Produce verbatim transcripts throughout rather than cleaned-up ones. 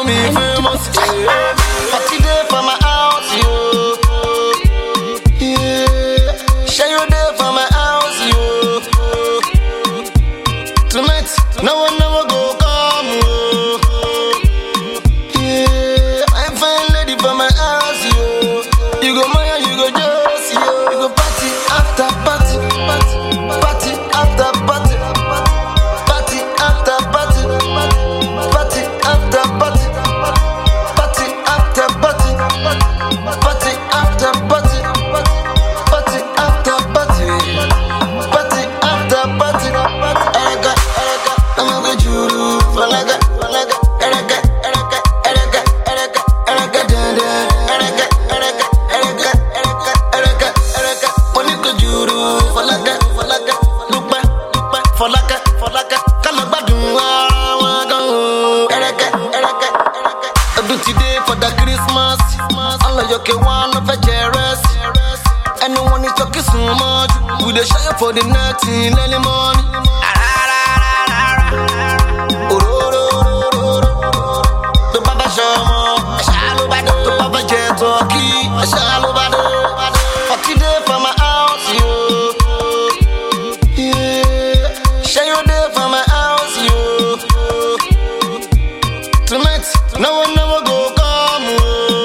me famous. Party day for my house, yo. Yeah, share your day for my house, yo. Tonight, no one never go come, yo. Yeah, I'm fine lady for my house, yo. You go Maya, you go Josie, yo. You go party after party, party, party after party, party after party, party after party, party after party, party after party, party after party, party after party. Erega, erega, I'm a good juru. Falaga, falaga, erega, erega, erega, erega, erega, dada. Erega, erega, erega, erega, erega, erega. Monica juru. Falaga, falaga, lupa, lupa. Falaga, falaga, kalabadu waga. Erega, erega, erega. A beauty day for the Christmas. Allah yoke one of a jealous. Anyone is talking so much. We dey share for the night in early morning. The Baba Shama, Shallow Bado, the Baba Jet Talkie, Shallow Bado. Party day for my house, yo. Yeah, share your day for my house, yo. Tonight, no one never go come, yo.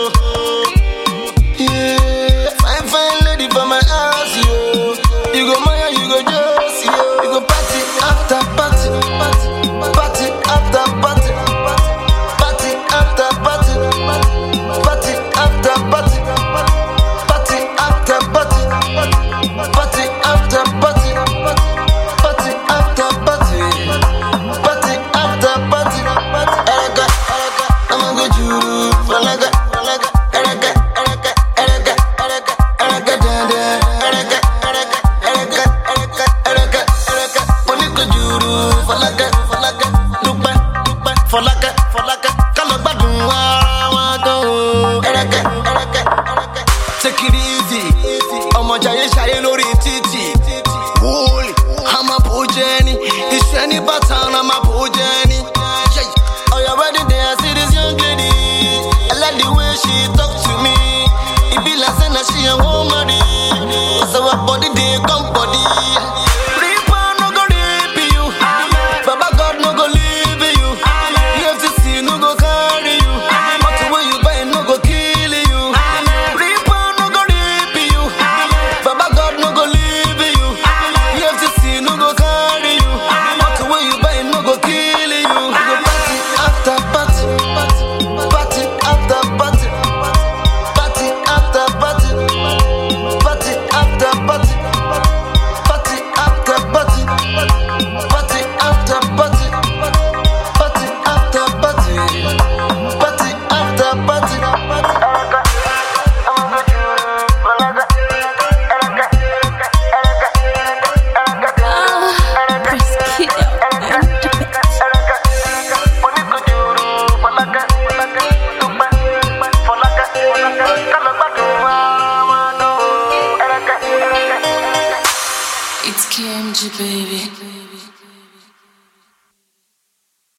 Yeah, fine, fine lady for my house, yo. You go Maya, you go Josie, yo. You go party after party, party, party after party, party after party, party after party, party after party, party after party, party after party, party after party. Erega, erega, I'm a good juru. Falaga, falaga, erega, erega, erega, erega, erega, dada. Erega, erega, erega, erega, erega, erega. Monica juru. Falaga, falaga, lupa, lupa. Falaga, falaga.